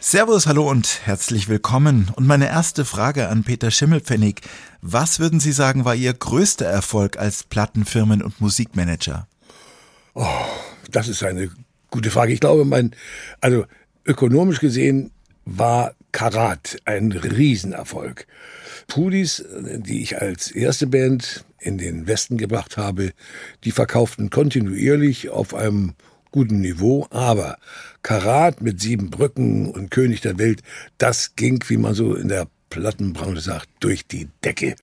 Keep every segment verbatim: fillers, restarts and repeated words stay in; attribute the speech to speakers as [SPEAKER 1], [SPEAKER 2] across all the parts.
[SPEAKER 1] Servus, hallo und herzlich willkommen. Und meine erste Frage an Peter Schimmelpfennig. Was würden Sie sagen, war Ihr größter Erfolg als Plattenfirmen- und Musikmanager?
[SPEAKER 2] Oh, das ist eine gute Frage. Ich glaube, mein, also ökonomisch gesehen war Karat ein Riesenerfolg. Pudis, die ich als erste Band in den Westen gebracht habe, die verkauften kontinuierlich auf einem guten Niveau, aber Karat mit Sieben Brücken und König der Welt, das ging, wie man so in der Plattenbranche sagt, durch die Decke.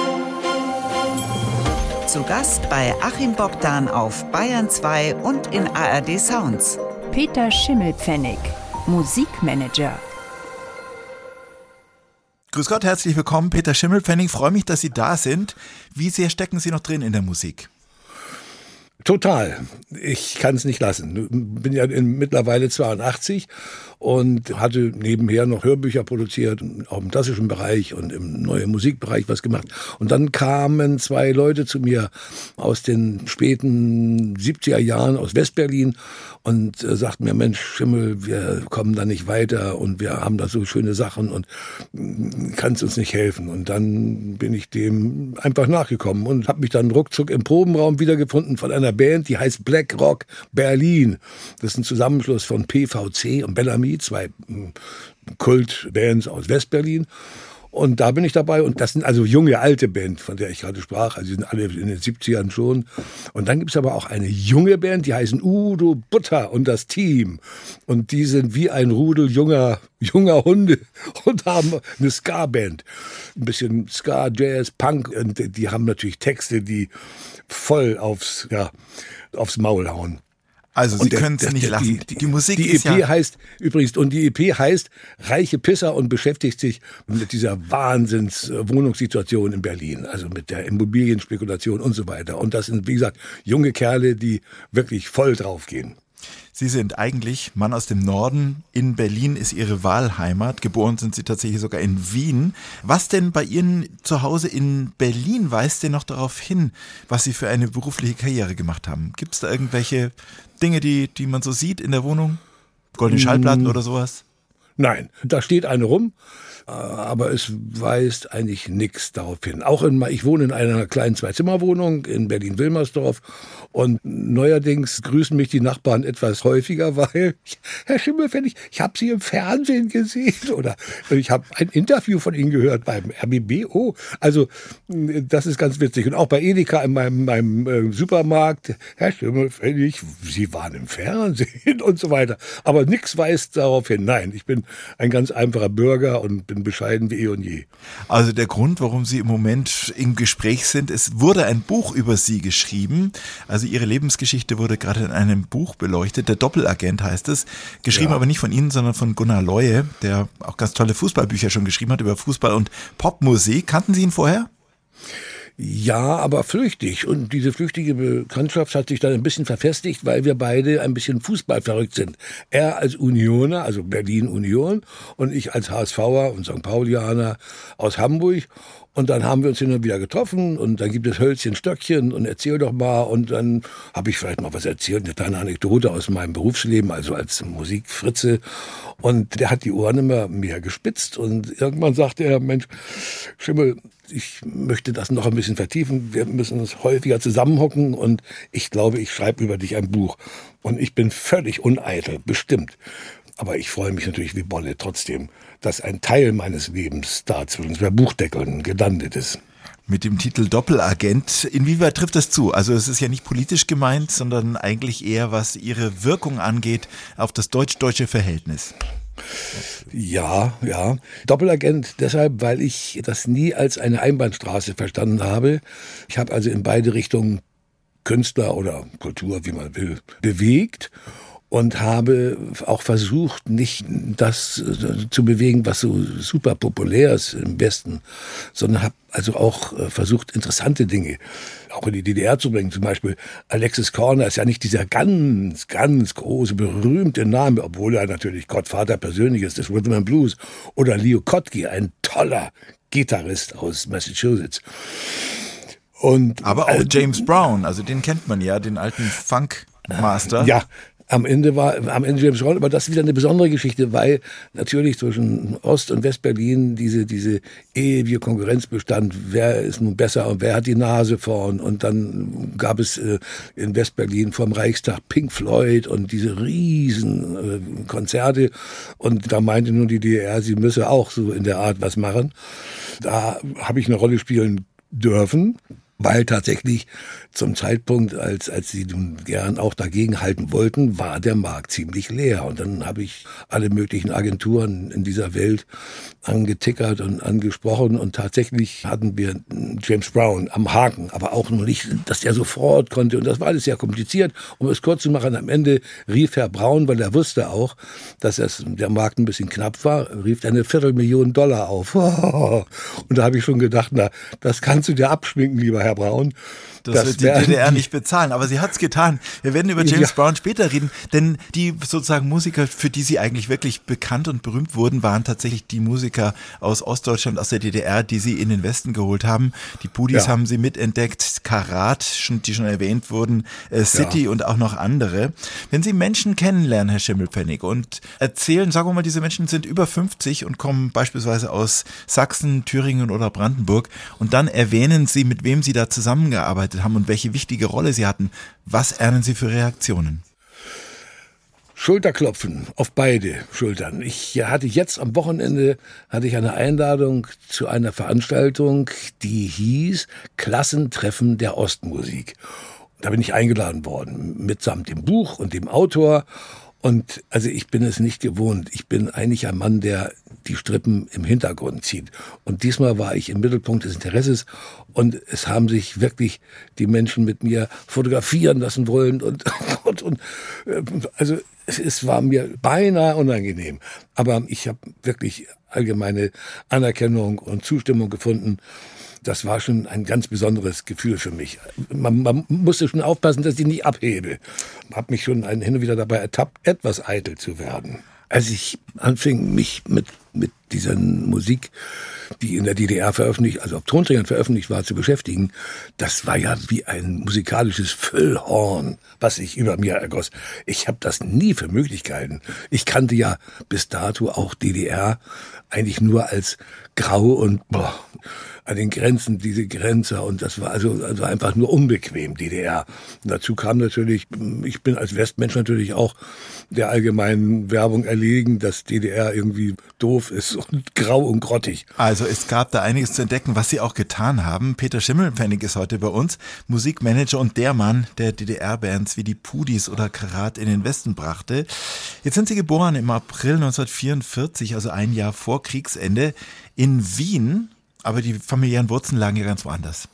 [SPEAKER 3] Zu Gast bei Achim Bogdan auf Bayern zwei und in A R D Sounds.
[SPEAKER 4] Peter Schimmelpfennig, Musikmanager.
[SPEAKER 1] Grüß Gott, herzlich willkommen, Peter Schimmelpfennig. Freue mich, dass Sie da sind. Wie sehr stecken Sie noch drin in der Musik?
[SPEAKER 2] Total. Ich kann es nicht lassen. Bin ja in, mittlerweile zweiundachtzig und hatte nebenher noch Hörbücher produziert, auch im klassischen Bereich und im neuen Musikbereich was gemacht. Und dann kamen zwei Leute zu mir aus den späten siebziger Jahren aus Westberlin und äh, sagten mir, Mensch, Schimmel, wir kommen da nicht weiter und wir haben da so schöne Sachen und äh, kannst uns nicht helfen. Und dann bin ich dem einfach nachgekommen und habe mich dann ruckzuck im Probenraum wiedergefunden von einer Band, die heißt Black Rock Berlin. Das ist ein Zusammenschluss von P V C und Bellamy, zwei Kultbands aus Westberlin. Und da bin ich dabei und das sind also junge, alte Band, von der ich gerade sprach, also die sind alle in den siebzigern schon. Und dann gibt es aber auch eine junge Band, die heißen Udo Butter und das Team. Und die sind wie ein Rudel junger, junger Hunde und haben eine Ska-Band. Ein bisschen Ska, Jazz, Punk und die haben natürlich Texte, die voll aufs, ja, aufs Maul hauen.
[SPEAKER 1] Also Sie können es nicht lassen.
[SPEAKER 2] Die, die,
[SPEAKER 1] die Musik
[SPEAKER 2] die
[SPEAKER 1] ist
[SPEAKER 2] E P
[SPEAKER 1] ja
[SPEAKER 2] heißt übrigens, und die E P heißt Reiche Pisser und beschäftigt sich mit dieser Wahnsinns-Wohnungssituation in Berlin, also mit der Immobilienspekulation und so weiter. Und das sind, wie gesagt, junge Kerle, die wirklich voll draufgehen.
[SPEAKER 1] Sie sind eigentlich Mann aus dem Norden. In Berlin ist Ihre Wahlheimat. Geboren sind Sie tatsächlich sogar in Wien. Was denn bei Ihnen zu Hause in Berlin weist denn noch darauf hin, was Sie für eine berufliche Karriere gemacht haben? Gibt es da irgendwelche Dinge, die, die man so sieht in der Wohnung? Goldene Schallplatten oder sowas?
[SPEAKER 2] Nein, da steht eine rum, aber es weist eigentlich nichts darauf hin. Auch in, ich wohne in einer kleinen Zwei-Zimmer-Wohnung in Berlin-Wilmersdorf und neuerdings grüßen mich die Nachbarn etwas häufiger, weil, Herr Schimmelpfennig, ich habe Sie im Fernsehen gesehen oder ich habe ein Interview von Ihnen gehört beim R B B. Oh, also das ist ganz witzig. Und auch bei Edeka in meinem, meinem äh, Supermarkt, Herr Schimmelpfennig, Sie waren im Fernsehen und so weiter. Aber nichts weist darauf hin. Nein, ich bin ein ganz einfacher Bürger und bin bescheiden wie eh und je.
[SPEAKER 1] Also der Grund, warum Sie im Moment im Gespräch sind, es wurde ein Buch über Sie geschrieben. Also Ihre Lebensgeschichte wurde gerade in einem Buch beleuchtet. Der Doppelagent heißt es. Geschrieben ja. Aber nicht von Ihnen, sondern von Gunnar Leue, der auch ganz tolle Fußballbücher schon geschrieben hat über Fußball und Popmusik. Kannten Sie ihn vorher?
[SPEAKER 2] Ja, aber flüchtig. Und diese flüchtige Bekanntschaft hat sich dann ein bisschen verfestigt, weil wir beide ein bisschen fußballverrückt sind. Er als Unioner, also Berlin Union, und ich als HSVer und Sankt Paulianer aus Hamburg. Und dann haben wir uns hin und wieder getroffen und dann gibt es Hölzchen, Stöckchen und erzähl doch mal. Und dann habe ich vielleicht mal was erzählt, eine kleine Anekdote aus meinem Berufsleben, also als Musikfritze. Und der hat die Ohren immer mehr gespitzt und irgendwann sagte er, Mensch, Schimmel, ich möchte das noch ein bisschen vertiefen. Wir müssen uns häufiger zusammenhocken und ich glaube, ich schreibe über dich ein Buch. Und ich bin völlig uneitel, bestimmt. Aber ich freue mich natürlich wie Bolle trotzdem, dass ein Teil meines Lebens da zwischen zwei Buchdeckeln gelandet ist.
[SPEAKER 1] Mit dem Titel Doppelagent, inwieweit trifft das zu? Also es ist ja nicht politisch gemeint, sondern eigentlich eher, was Ihre Wirkung angeht auf das deutsch-deutsche Verhältnis.
[SPEAKER 2] Ja, ja. Doppelagent deshalb, weil ich das nie als eine Einbahnstraße verstanden habe. Ich habe also in beide Richtungen Künstler oder Kultur, wie man will, bewegt. Und habe auch versucht, nicht das zu bewegen, was so super populär ist im Westen, sondern habe also auch versucht, interessante Dinge auch in die D D R zu bringen. Zum Beispiel Alexis Korner ist ja nicht dieser ganz, ganz große, berühmte Name, obwohl er natürlich Gottvater persönlich ist, des Rhythm and Blues. Oder Leo Kottke, ein toller Gitarrist aus Massachusetts. Und,
[SPEAKER 1] aber auch äh, James Brown, also den kennt man ja, den alten Funk-Master.
[SPEAKER 2] Ja, Am Ende war, am Ende James Brown, aber das ist wieder eine besondere Geschichte, weil natürlich zwischen Ost- und Westberlin diese, diese ewige Konkurrenz bestand. Wer ist nun besser und wer hat die Nase vorn? Und dann gab es äh, in Westberlin vom Reichstag Pink Floyd und diese riesen äh, Konzerte. Und da meinte nun die D D R, sie müsse auch so in der Art was machen. Da habe ich eine Rolle spielen dürfen. Weil tatsächlich zum Zeitpunkt, als als sie nun gern auch dagegen halten wollten, war der Markt ziemlich leer. Und dann habe ich alle möglichen Agenturen in dieser Welt angetickert und angesprochen. Und tatsächlich hatten wir James Brown am Haken, aber auch nur nicht, dass er sofort konnte. Und das war alles sehr kompliziert. Um es kurz zu machen, am Ende rief Herr Braun, weil er wusste auch, dass es, der Markt ein bisschen knapp war, rief er eine Viertelmillion Dollar auf. Und da habe ich schon gedacht, na, das kannst du dir abschminken, lieber Herr Braun.
[SPEAKER 1] Das, das wird die D D R nicht bezahlen, aber sie hat's getan. Wir werden über James ja. Brown später reden, denn die sozusagen Musiker, für die sie eigentlich wirklich bekannt und berühmt wurden, waren tatsächlich die Musiker aus Ostdeutschland, aus der D D R, die sie in den Westen geholt haben. Die Pudis ja. haben sie mitentdeckt, Karat, die schon erwähnt wurden, äh, City ja. und auch noch andere. Wenn Sie Menschen kennenlernen, Herr Schimmelpfennig, und erzählen, sagen wir mal, diese Menschen sind über fünfzig und kommen beispielsweise aus Sachsen, Thüringen oder Brandenburg, und dann erwähnen Sie, mit wem Sie da zusammengearbeitet haben und welche wichtige Rolle sie hatten. Was ernten Sie für Reaktionen?
[SPEAKER 2] Schulterklopfen auf beide Schultern. Ich hatte jetzt am Wochenende hatte ich eine Einladung zu einer Veranstaltung, die hieß Klassentreffen der Ostmusik. Da bin ich eingeladen worden, mitsamt dem Buch und dem Autor. Und also ich bin es nicht gewohnt. Ich bin eigentlich ein Mann, der die Strippen im Hintergrund zieht. Und diesmal war ich im Mittelpunkt des Interesses und es haben sich wirklich die Menschen mit mir fotografieren lassen wollen und, und, und also es war mir beinahe unangenehm. Aber ich habe wirklich allgemeine Anerkennung und Zustimmung gefunden. Das war schon ein ganz besonderes Gefühl für mich. Man, man musste schon aufpassen, dass ich nicht abhebe. Ich habe mich schon hin und wieder dabei ertappt, etwas eitel zu werden. Als ich anfing, mich mit, mit dieser Musik, die in der D D R veröffentlicht, also auf Tonträgern veröffentlicht war, zu beschäftigen, das war ja wie ein musikalisches Füllhorn, was sich über mir ergoss. Ich habe das nie für möglich gehalten. Ich kannte ja bis dato auch D D R eigentlich nur als grau und boah, an den Grenzen, diese Grenzer, und das war also, also einfach nur unbequem, D D R. Und dazu kam natürlich, ich bin als Westmensch natürlich auch der allgemeinen Werbung erlegen, dass D D R irgendwie doof ist und grau und grottig.
[SPEAKER 1] Also es gab da einiges zu entdecken, was Sie auch getan haben. Peter Schimmelpfennig ist heute bei uns, Musikmanager und der Mann, der D D R-Bands wie die Pudis oder Karat in den Westen brachte. Jetzt sind Sie geboren im April neunzehnhundertvierundvierzig, also ein Jahr vor Kriegsende, in Wien. Aber die familiären Wurzeln lagen ja ganz woanders.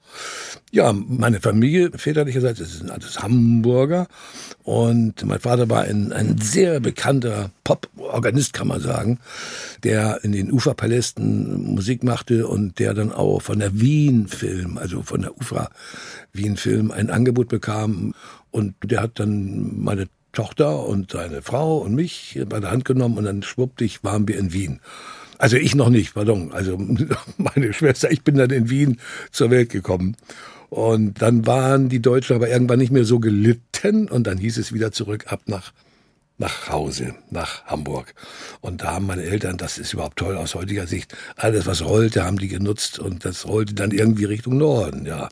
[SPEAKER 2] Ja, meine Familie väterlicherseits ist alles Hamburger und mein Vater war ein, ein sehr bekannter Pop-Organist, kann man sagen, der in den Uferpalästen Musik machte und der dann auch von der Wien-Film, also von der U F A Wien-Film ein Angebot bekam und der hat dann meine Tochter und seine Frau und mich bei der Hand genommen und dann schwuppdig waren wir in Wien. Also ich noch nicht, pardon, also meine Schwester, ich bin dann in Wien zur Welt gekommen. Und dann waren die Deutschen aber irgendwann nicht mehr so gelitten und dann hieß es wieder zurück ab nach, nach Hause, nach Hamburg. Und da haben meine Eltern, das ist überhaupt toll aus heutiger Sicht, alles was rollte, haben die genutzt und das rollte dann irgendwie Richtung Norden, ja.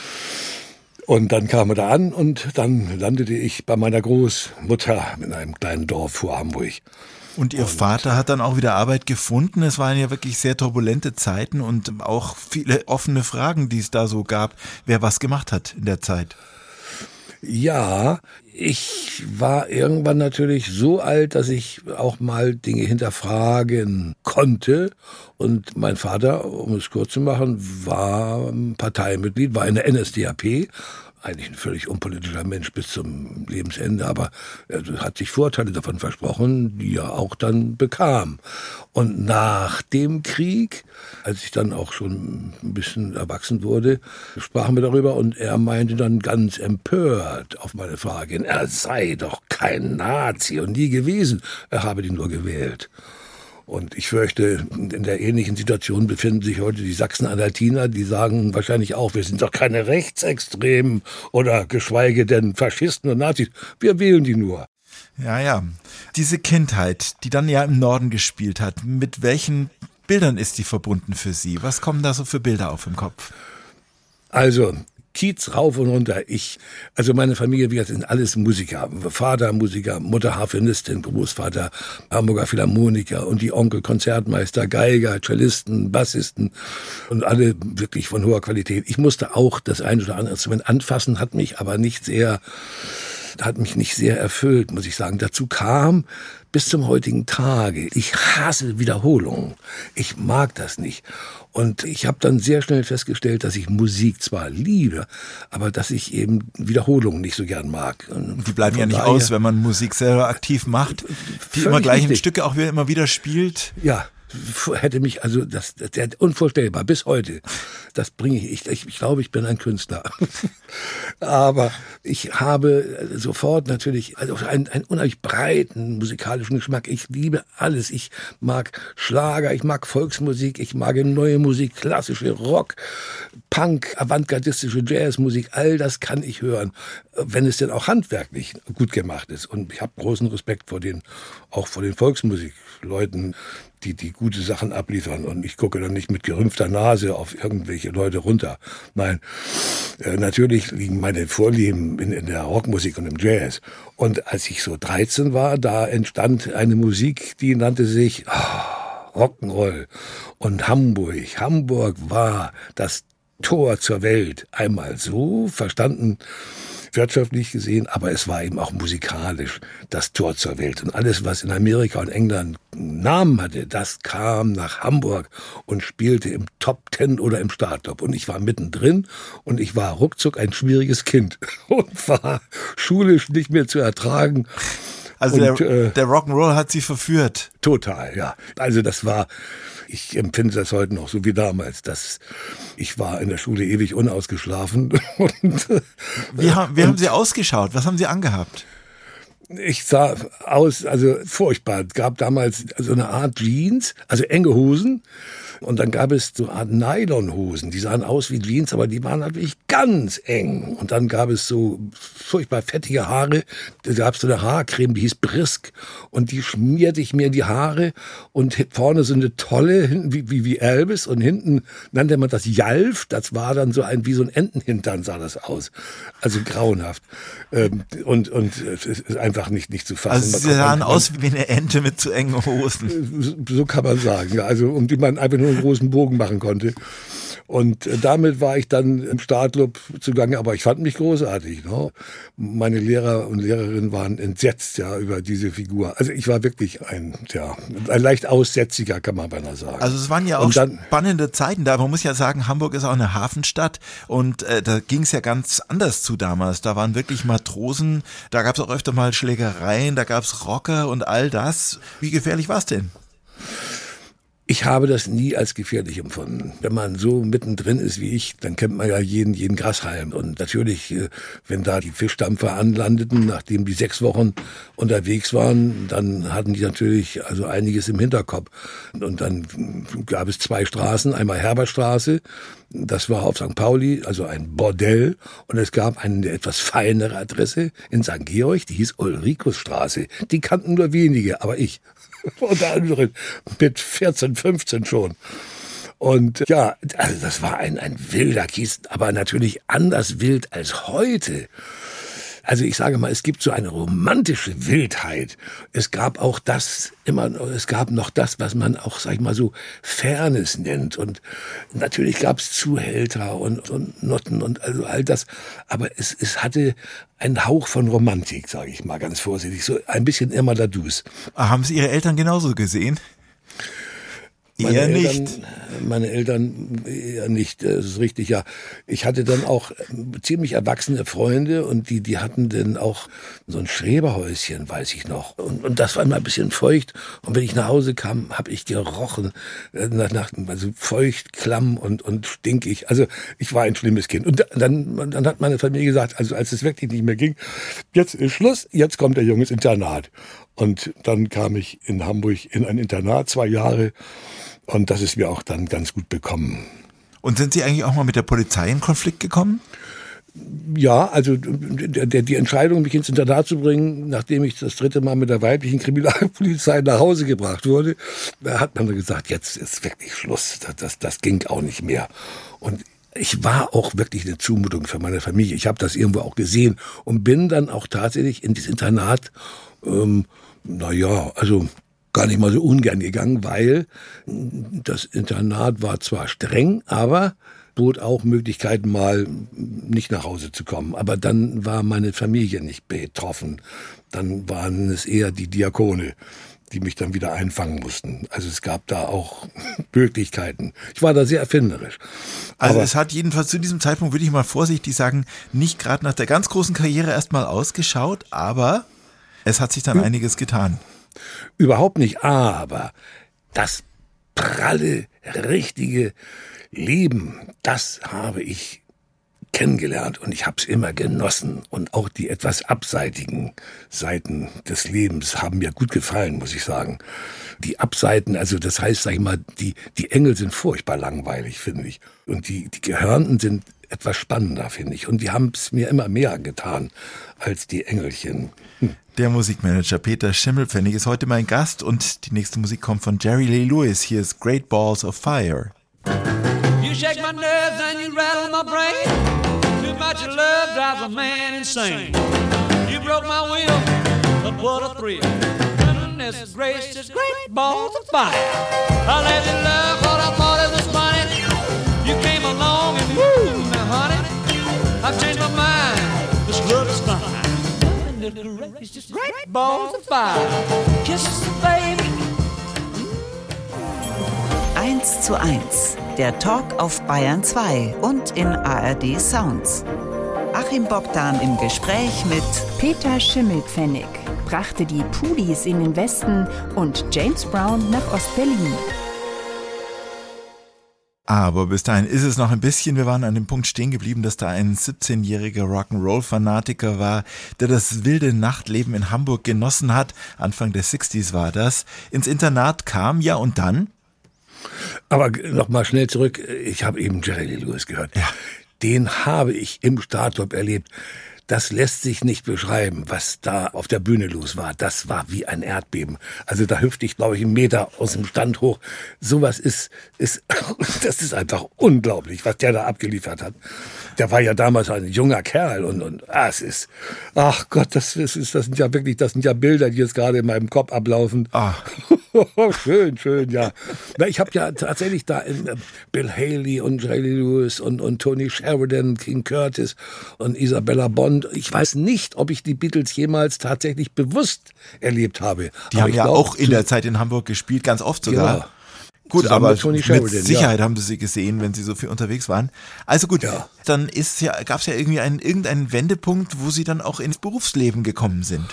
[SPEAKER 2] Und dann kamen wir da an und dann landete ich bei meiner Großmutter in einem kleinen Dorf vor Hamburg.
[SPEAKER 1] Und Ihr Vater hat dann auch wieder Arbeit gefunden. Es waren ja wirklich sehr turbulente Zeiten und auch viele offene Fragen, die es da so gab, wer was gemacht hat in der Zeit.
[SPEAKER 2] Ja, ich war irgendwann natürlich so alt, dass ich auch mal Dinge hinterfragen konnte. Und mein Vater, um es kurz zu machen, war Parteimitglied, war in der N S D A P. Eigentlich ein völlig unpolitischer Mensch bis zum Lebensende, aber er hat sich Vorteile davon versprochen, die er auch dann bekam. Und nach dem Krieg, als ich dann auch schon ein bisschen erwachsen wurde, sprachen wir darüber und er meinte dann ganz empört auf meine Frage, er sei doch kein Nazi und nie gewesen, er habe die nur gewählt. Und ich fürchte, in der ähnlichen Situation befinden sich heute die Sachsen-Anhaltiner, die sagen wahrscheinlich auch, wir sind doch keine Rechtsextremen oder geschweige denn Faschisten und Nazis. Wir wählen die nur.
[SPEAKER 1] Ja, ja. Diese Kindheit, die dann ja im Norden gespielt hat, mit welchen Bildern ist die verbunden für Sie? Was kommen da so für Bilder auf im Kopf?
[SPEAKER 2] Also, Kiez rauf und runter. Ich, also meine Familie, wir sind alles Musiker. Vater Musiker, Mutter Harfenistin, Großvater Hamburger Philharmoniker und die Onkel Konzertmeister, Geiger, Cellisten, Bassisten und alle wirklich von hoher Qualität. Ich musste auch das ein oder andere Instrument anfassen, hat mich aber nicht sehr, hat mich nicht sehr erfüllt, muss ich sagen. Dazu kam bis zum heutigen Tage, ich hasse Wiederholungen. Ich mag das nicht. Und ich habe dann sehr schnell festgestellt, dass ich Musik zwar liebe, aber dass ich eben Wiederholungen nicht so gern mag. Und
[SPEAKER 1] die bleiben ja nicht aus, wenn man Musik selber aktiv macht, die immer gleichen richtig. Stücke auch wieder immer wieder spielt.
[SPEAKER 2] Ja. Hätte mich, also das, das, das unvorstellbar, bis heute. Das bringe ich, ich, ich, ich glaube, ich bin ein Künstler. Aber ich habe sofort natürlich also einen, einen unheimlich breiten musikalischen Geschmack. Ich liebe alles. Ich mag Schlager, ich mag Volksmusik, ich mag neue Musik, klassische Rock, Punk, avantgardistische Jazzmusik. All das kann ich hören, wenn es denn auch handwerklich gut gemacht ist. Und ich habe großen Respekt vor den, auch vor den Volksmusikleuten, die die gute Sachen abliefern, und ich gucke dann nicht mit gerümpfter Nase auf irgendwelche Leute runter. Nein, äh, natürlich liegen meine Vorlieben in, in der Rockmusik und im Jazz. Und als ich so dreizehn war, da entstand eine Musik, die nannte sich oh, Rock'n'Roll. Und Hamburg, Hamburg war das Tor zur Welt. Einmal so verstanden, wirtschaftlich gesehen, aber es war eben auch musikalisch das Tor zur Welt. Und alles, was in Amerika und England Namen hatte, das kam nach Hamburg und spielte im Top Ten oder im Starttop. Und ich war mittendrin und ich war ruckzuck ein schwieriges Kind und war schulisch nicht mehr zu ertragen.
[SPEAKER 1] Also und, der, äh, der Rock'n'Roll hat Sie verführt.
[SPEAKER 2] Total, ja. Also das war, ich empfinde das heute noch so wie damals. Das, ich war in der Schule ewig unausgeschlafen. Und,
[SPEAKER 1] wie haben, wie und, haben Sie ausgeschaut? Was haben Sie angehabt?
[SPEAKER 2] Ich sah aus, also furchtbar. Es gab damals so eine Art Jeans, also enge Hosen. Und dann gab es so eine Art Nylonhosen. Die sahen aus wie Jeans, aber die waren natürlich ganz eng. Und dann gab es so furchtbar fettige Haare. Da gab es so eine Haarcreme, die hieß Brisk. Und die schmierte ich mir in die Haare. Und vorne so eine Tolle, hinten wie, wie, wie Elvis. Und hinten nannte man das Jalf. Das war dann so ein, wie so ein Entenhintern sah das aus. Also grauenhaft. Und, und es ist einfach nicht, nicht zu fassen.
[SPEAKER 1] Also sie sahen aus wie eine Ente mit zu engen Hosen.
[SPEAKER 2] So kann man sagen. Also, um die man einfach nur einen großen Bogen machen konnte. Und damit war ich dann im Startclub zugange, aber ich fand mich großartig. Ne? Meine Lehrer und Lehrerinnen waren entsetzt ja über diese Figur. Also ich war wirklich ein, ja, ein leicht Aussätziger, kann man beinahe sagen.
[SPEAKER 1] Also es waren ja auch dann, spannende Zeiten da. Man muss ja sagen, Hamburg ist auch eine Hafenstadt und äh, da ging es ja ganz anders zu damals. Da waren wirklich Matrosen, da gab es auch öfter mal Schlägereien, da gab es Rocker und all das. Wie gefährlich war es denn?
[SPEAKER 2] Ich habe das nie als gefährlich empfunden. Wenn man so mittendrin ist wie ich, dann kennt man ja jeden, jeden Grashalm. Und natürlich, wenn da die Fischdampfer anlandeten, nachdem die sechs Wochen unterwegs waren, dann hatten die natürlich also einiges im Hinterkopf. Und dann gab es zwei Straßen, einmal Herberstraße, das war auf Sankt Pauli, also ein Bordell. Und es gab eine etwas feinere Adresse in Sankt Georg, die hieß Ulrikusstraße. Die kannten nur wenige, aber ich. Unter anderem mit vierzehn, fünfzehn schon. Und ja, also das war ein, ein wilder Kiez, aber natürlich anders wild als heute. Also ich sage mal, es gibt so eine romantische Wildheit. Es gab auch das immer, es gab noch das, was man auch, sag ich mal so, Fairness nennt. Und natürlich gab es Zuhälter und, und Notten und also all das. Aber es, es hatte einen Hauch von Romantik, sage ich mal ganz vorsichtig. So ein bisschen Irma la Douce.
[SPEAKER 1] Haben Sie Ihre Eltern genauso gesehen?
[SPEAKER 2] Meine
[SPEAKER 1] eher
[SPEAKER 2] Eltern,
[SPEAKER 1] nicht.
[SPEAKER 2] Meine Eltern eher nicht, das ist richtig, ja. Ich hatte dann auch ziemlich erwachsene Freunde und die, die hatten dann auch so ein Schreberhäuschen, weiß ich noch. Und, und das war immer ein bisschen feucht. Und wenn ich nach Hause kam, habe ich gerochen, nach, nach, also feucht, klamm und, und stinkig. Also ich war ein schlimmes Kind. Und dann, dann hat meine Familie gesagt, also als es wirklich nicht mehr ging, jetzt ist Schluss, jetzt kommt der Junge ins Internat. Und dann kam ich in Hamburg in ein Internat, zwei Jahre. Und das ist mir auch dann ganz gut bekommen.
[SPEAKER 1] Und sind Sie eigentlich auch mal mit der Polizei in Konflikt gekommen?
[SPEAKER 2] Ja, also der, der, die Entscheidung, mich ins Internat zu bringen, nachdem ich das dritte Mal mit der weiblichen Kriminalpolizei nach Hause gebracht wurde, da hat man gesagt, jetzt ist wirklich Schluss. Das, das, das ging auch nicht mehr. Und ich war auch wirklich eine Zumutung für meine Familie. Ich habe das irgendwo auch gesehen und bin dann auch tatsächlich in dieses Internat, ähm, naja, also gar nicht mal so ungern gegangen, weil das Internat war zwar streng, aber bot auch Möglichkeiten, mal nicht nach Hause zu kommen. Aber dann war meine Familie nicht betroffen. Dann waren es eher die Diakone, die mich dann wieder einfangen mussten. Also es gab da auch Möglichkeiten. Ich war da sehr erfinderisch.
[SPEAKER 1] Also
[SPEAKER 2] Aber
[SPEAKER 1] es hat jedenfalls zu diesem Zeitpunkt, würde ich mal vorsichtig sagen, nicht gerade nach der ganz großen Karriere erstmal ausgeschaut, aber es hat sich dann hm. einiges getan.
[SPEAKER 2] Überhaupt nicht, aber das pralle, richtige Leben, das habe ich kennengelernt und ich habe es immer genossen. Und auch die etwas abseitigen Seiten des Lebens haben mir gut gefallen, muss ich sagen. Die Abseiten, also das heißt, sag ich mal, die, die Engel sind furchtbar langweilig, finde ich. Und die, die Gehörnten sind etwas spannender, finde ich. Und die haben es mir immer mehr angetan als die Engelchen. Hm.
[SPEAKER 1] Der Musikmanager Peter Schimmelpfennig ist heute mein Gast und die nächste Musik kommt von Jerry Lee Lewis. Hier ist Great Balls of Fire.
[SPEAKER 5] You shake my nerves and you rattle my brain. Too much love drives a man insane. You broke my will, but what a thrill. Goodness gracious, great balls of fire. I let you love what I thought it was funny. You came along and woo, now honey, I've changed my mind. This love is fine. Goodness gracious, great balls of fire. Kisses, baby.
[SPEAKER 3] eins zu eins, der Talk auf Bayern zwei und in A R D Sounds. Achim Bogdan im Gespräch mit
[SPEAKER 4] Peter Schimmelpfennig brachte die Pudis in den Westen und James Brown nach Ostberlin.
[SPEAKER 1] Aber bis dahin ist es noch ein bisschen, wir waren an dem Punkt stehen geblieben, dass da ein siebzehnjähriger Rock'n'Roll-Fanatiker war, der das wilde Nachtleben in Hamburg genossen hat. Anfang der sechziger war das. Ins Internat kam, ja, und dann?
[SPEAKER 2] Aber noch mal schnell zurück, ich habe eben Jerry Lee Lewis gehört. Ja. Den habe ich im Startclub erlebt. Das lässt sich nicht beschreiben, was da auf der Bühne los war. Das war wie ein Erdbeben. Also da hüpfte ich, glaube ich, einen Meter aus dem Stand hoch. Sowas ist, ist, das ist einfach unglaublich, was der da abgeliefert hat. Der war ja damals ein junger Kerl und, und ah, es ist, ach Gott, das ist, das sind ja wirklich, das sind ja Bilder, die jetzt gerade in meinem Kopf ablaufen.
[SPEAKER 1] Ah.
[SPEAKER 2] schön, schön, ja. Na, ich habe ja tatsächlich da in, äh, Bill Haley und Jerry Lee Lewis und, und Tony Sheridan, King Curtis und Isabella Bond. Ich weiß nicht, ob ich die Beatles jemals tatsächlich bewusst erlebt habe.
[SPEAKER 1] Die aber haben ja glaub, auch in der Zeit in Hamburg gespielt, ganz oft sogar. Ja. Gut,
[SPEAKER 2] Zusammen
[SPEAKER 1] aber
[SPEAKER 2] mit, Tony
[SPEAKER 1] mit
[SPEAKER 2] Sheridan,
[SPEAKER 1] Sicherheit
[SPEAKER 2] ja.
[SPEAKER 1] haben sie sie gesehen, wenn sie so viel unterwegs waren. Also gut, ja. Dann ist ja, gab es ja irgendwie einen, irgendeinen Wendepunkt, wo sie dann auch ins Berufsleben gekommen sind.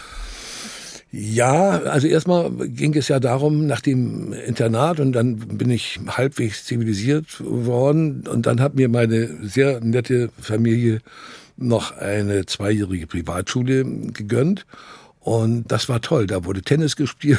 [SPEAKER 2] Ja, also erstmal ging es ja darum, nach dem Internat, und dann bin ich halbwegs zivilisiert worden, und dann hat mir meine sehr nette Familie noch eine zweijährige Privatschule gegönnt. Und das war toll. Da wurde Tennis gespielt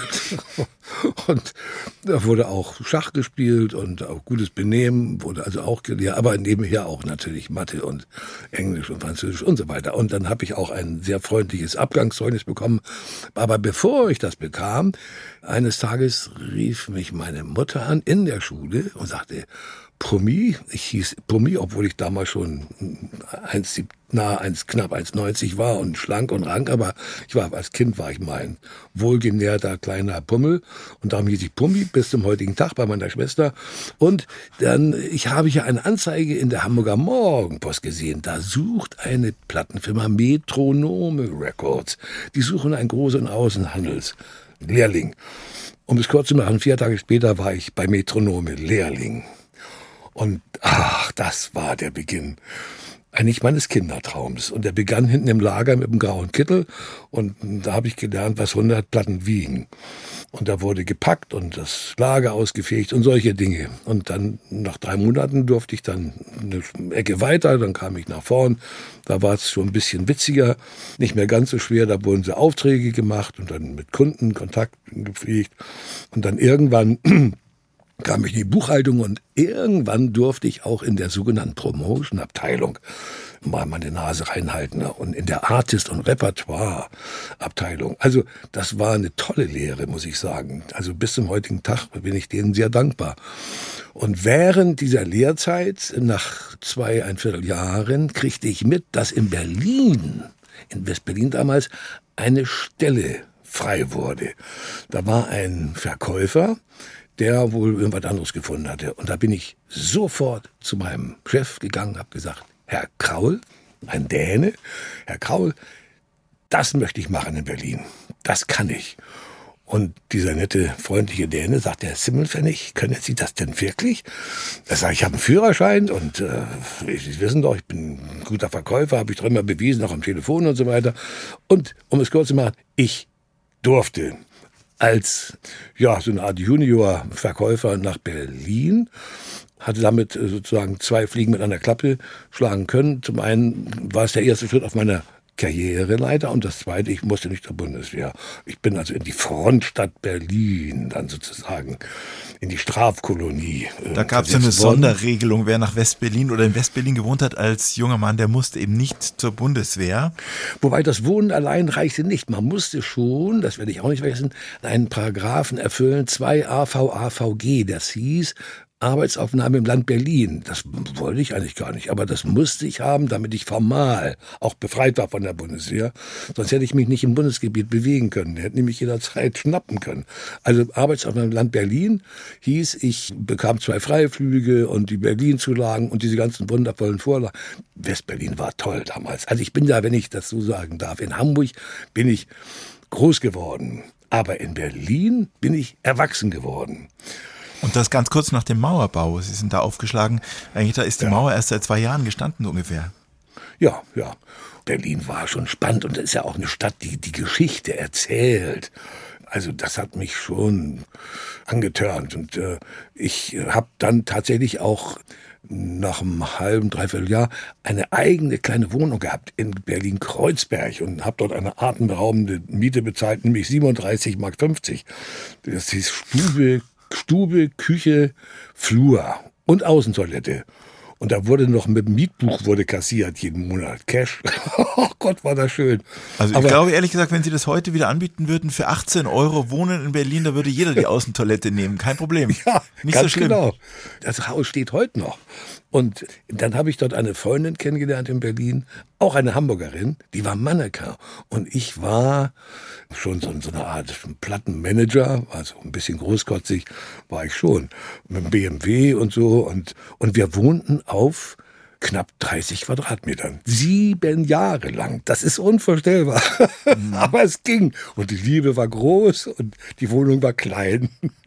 [SPEAKER 2] und da wurde auch Schach gespielt und auch gutes Benehmen wurde also auch gelehrt, aber nebenher auch natürlich Mathe und Englisch und Französisch und so weiter. Und dann habe ich auch ein sehr freundliches Abgangszeugnis bekommen. Aber bevor ich das bekam, eines Tages rief mich meine Mutter an in der Schule und sagte, Pummi, ich hieß Pummi, obwohl ich damals schon eins, nahe eins, knapp eins neunzig war und schlank und rank, aber ich war, als Kind war ich mal ein wohlgenährter kleiner Pummel und darum hieß ich Pummi bis zum heutigen Tag bei meiner Schwester. Und dann, ich habe hier eine Anzeige in der Hamburger Morgenpost gesehen, da sucht eine Plattenfirma Metronome Records, die suchen einen Groß- und Außenhandelslehrling. Um es kurz zu machen, vier Tage später war ich bei Metronome Lehrling. Und ach, das war der Beginn eigentlich meines Kindertraums. Und der begann hinten im Lager mit dem grauen Kittel. Und da habe ich gelernt, was hundert Platten wiegen. Und da wurde gepackt und das Lager ausgefegt und solche Dinge. Und dann nach drei Monaten durfte ich dann eine Ecke weiter. Dann kam ich nach vorn. Da war es schon ein bisschen witziger, nicht mehr ganz so schwer. Da wurden so Aufträge gemacht und dann mit Kunden Kontakt gepflegt. Und dann irgendwann kam ich in die Buchhaltung und irgendwann durfte ich auch in der sogenannten Promotion-Abteilung mal meine Nase reinhalten und in der Artist- und Repertoire-Abteilung. Also das war eine tolle Lehre, muss ich sagen. Also bis zum heutigen Tag bin ich denen sehr dankbar. Und während dieser Lehrzeit, nach zwei, ein Vierteljahren, kriegte ich mit, dass in Berlin, in West-Berlin damals, eine Stelle frei wurde. Da war ein Verkäufer, der wohl irgendwas anderes gefunden hatte. Und da bin ich sofort zu meinem Chef gegangen, habe gesagt, Herr Kraul, ein Däne, Herr Kraul, das möchte ich machen in Berlin. Das kann ich. Und dieser nette, freundliche Däne sagt, Herr Simmelpfennig, können Sie das denn wirklich? Da sage ich, ich habe einen Führerschein und äh, Sie wissen doch, ich bin ein guter Verkäufer, habe ich doch immer bewiesen, auch am Telefon und so weiter. Und um es kurz zu machen, ich durfte als ja so eine Art Junior-Verkäufer nach Berlin, hatte damit sozusagen zwei Fliegen mit einer Klappe schlagen können. Zum einen war es der erste Schritt auf meiner Karriereleiter und das zweite, ich musste nicht zur Bundeswehr. Ich bin also in die Frontstadt Berlin, dann sozusagen in die Strafkolonie. Äh,
[SPEAKER 1] da gab es ja eine worden. Sonderregelung, wer nach West-Berlin oder in West-Berlin gewohnt hat als junger Mann, der musste eben nicht zur Bundeswehr.
[SPEAKER 2] Wobei das Wohnen allein reichte nicht. Man musste schon, das werde ich auch nicht vergessen, einen Paragraphen erfüllen, zwei A V A V G, das hieß Arbeitsaufnahme im Land Berlin. Das wollte ich eigentlich gar nicht, aber das musste ich haben, damit ich formal auch befreit war von der Bundeswehr. Sonst hätte ich mich nicht im Bundesgebiet bewegen können. Der hätte nämlich jederzeit schnappen können. Also Arbeitsaufnahme im Land Berlin hieß, ich bekam zwei freie Flüge und die Berlin-Zulagen und diese ganzen wundervollen Vorlagen. West-Berlin war toll damals. Also ich bin da, wenn ich das so sagen darf, in Hamburg bin ich groß geworden. Aber in Berlin bin ich erwachsen geworden.
[SPEAKER 1] Und das ganz kurz nach dem Mauerbau. Sie sind da aufgeschlagen. Eigentlich da ist die ja. Mauer erst seit zwei Jahren gestanden ungefähr.
[SPEAKER 2] Ja, ja. Berlin war schon spannend und das ist ja auch eine Stadt, die die Geschichte erzählt. Also das hat mich schon angetörnt. Und äh, ich habe dann tatsächlich auch nach einem halben, dreiviertel Jahr eine eigene kleine Wohnung gehabt in Berlin-Kreuzberg und habe dort eine atemberaubende Miete bezahlt, nämlich siebenunddreißig Mark fünfzig. Das hieß Stube, Stube, Küche, Flur und Außentoilette. Und da wurde noch mit dem Mietbuch wurde kassiert jeden Monat. Cash. Oh Gott, war das schön.
[SPEAKER 1] Also ich
[SPEAKER 2] Aber
[SPEAKER 1] glaube ehrlich gesagt, wenn Sie das heute wieder anbieten würden, für achtzehn Euro wohnen in Berlin, da würde jeder die Außentoilette nehmen. Kein Problem.
[SPEAKER 2] Ja,
[SPEAKER 1] nicht
[SPEAKER 2] ganz
[SPEAKER 1] so schlimm.
[SPEAKER 2] Genau. Das Haus steht heute noch. Und dann habe ich dort eine Freundin kennengelernt in Berlin, auch eine Hamburgerin, die war Mannequin. Und ich war schon so, so eine Art Plattenmanager, also ein bisschen großkotzig war ich schon, mit dem B M W und so. Und, und wir wohnten auf knapp dreißig Quadratmetern. Sieben Jahre lang. Das ist unvorstellbar. Mhm. Aber es ging. Und die Liebe war groß und die Wohnung war klein.